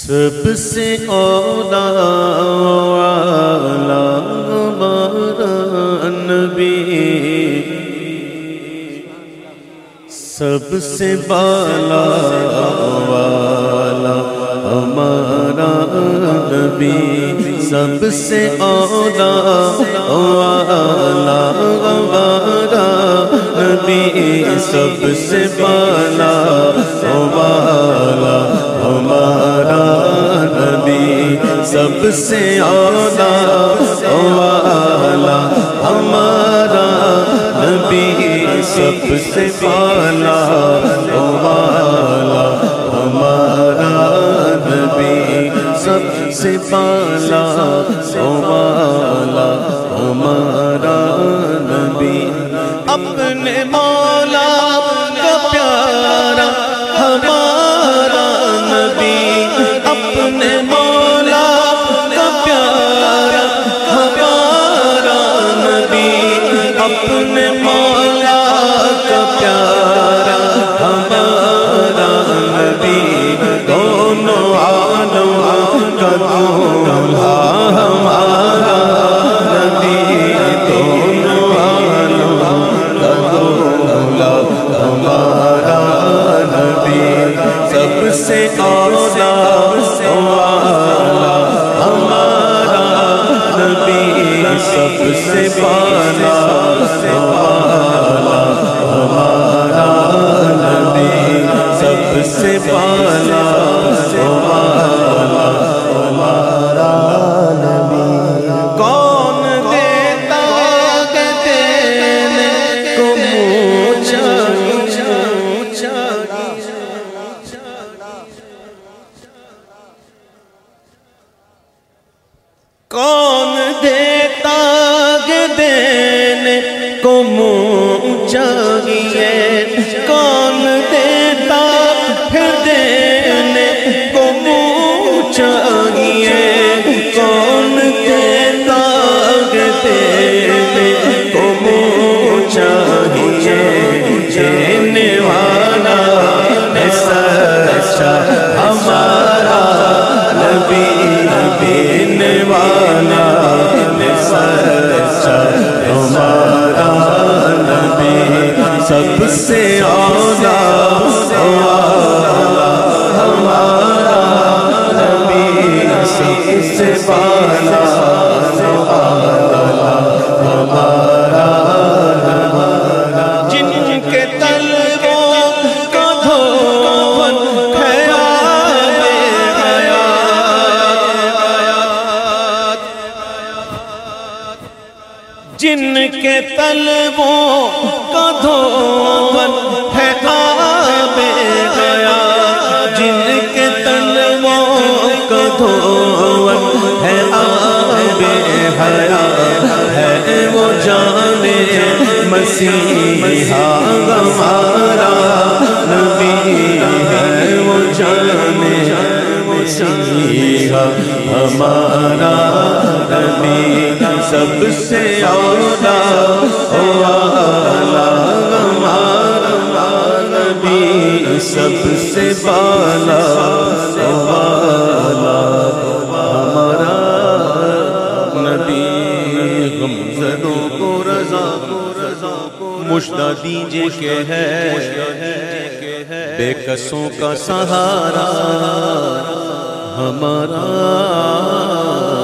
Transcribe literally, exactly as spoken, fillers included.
سب سے اولا والا ہمارا نبی، سب سے بالا والا ہمارا نبی، سب سے اولا والا ہمارا نبی، سب سے بالا والا ہمارا نبی، سب سے اولا والا ہمارا نبی، سب سے بالا والا ہمارا نبی، سب سے بالا والا ہمارا نبی، اپنے مولا کا پیارا ہمارا نبی، اپنے مولا کا پیارا ہمارا نبی، اپنے مولا کا پیارا ہمارا نبی، دونوں عالم کا دولہا ہمارا نبی، دونوں عالم کا دولہا ہمارا نبی، سب سے اولا والا ہمارا نبی، سب سے بالا والا ہمارا نبی، سب سے بالا والا ہمارا نبی، کون دیتا ہے دینے کو منہ چاہیے، کون دیتا ہے دینے کو منہ چاہیے، کون دیتا ہے دینے کو منہ چاہیے، کون دیتا ہے دینے کو منہ چاہیے، دینے والا ہے سچا ہمارا نبی، دینے والا ہے سچا ہمارا نبی، سب سے اولا والا ہمارا نبی، سب سے بالا والا ہمارا نبی، جن کے طلبوں کا دھون ہے آب حیات، جن کے طلبوں کا دھون ہے آب حیات، جن کے طلبوں کا دھون ہے آب حیات، ہے وہ جانے مسیحا ہمارا نبی، ہے وہ جانے مسیحا ہمارا نبی، سب سے اولا والا ہمارا نبی، سب سے بالا والا ہمارا نبی، غمزدوں کو رضا مژدہ دیجئے کہ ہے بے کسوں کا سہارا ہمارا